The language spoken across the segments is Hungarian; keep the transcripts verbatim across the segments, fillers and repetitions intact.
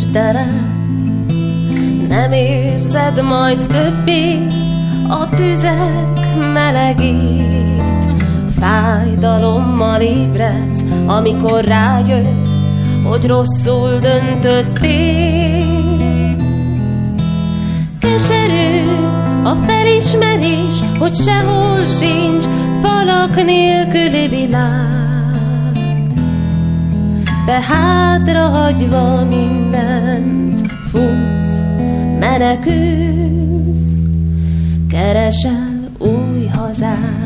tere. Nem érzed majd többé a tüzek melegét. Fájdalommal ébredsz, amikor rájössz, hogy rosszul döntöttél. Keserű a felismerés, hogy sehol sincs falak nélküli világ. Te hátrahagyva mindent futsz, menekülsz, keresel új hazát.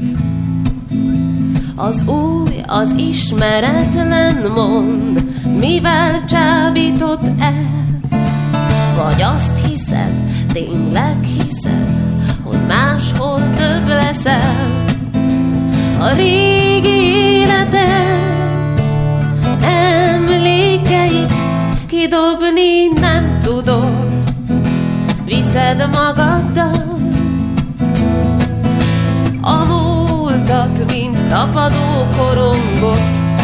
Az új, az ismeretlen mond, mivel csábított el? Vagy azt hiszed, tényleg hiszed, hogy máshol több leszel? A régi életed emlékeit kidobni nem tudod, viszed magaddal a múltat, mint tapadó korongot.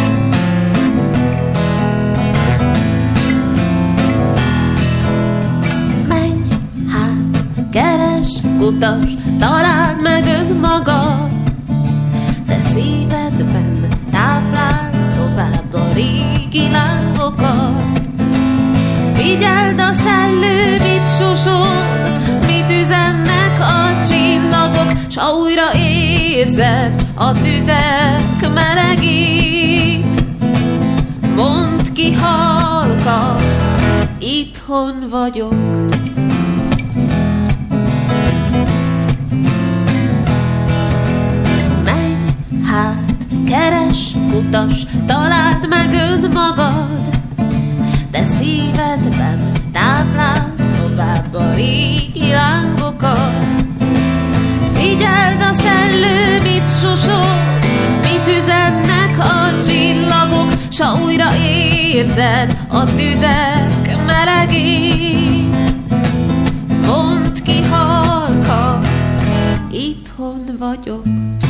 Menj hát, keres, kutas, találd meg önmagad, de szívedben tápláld tovább a régi lángokat. Figyeld a szellő, mit susog, mit üzennek a csillagok, s ha újra érzed a tüzek melegét, mondd ki halkan, itthon vagyok. Menj hát, keres, kutas, találd meg önmagad, de szívedben tápláld tovább a régi lángokat. Figyeld a szellő, mit susog, mit üzennek a csillagok, s ha újra érzed a tüzek melegét, mondd ki halkan, itthon vagyok.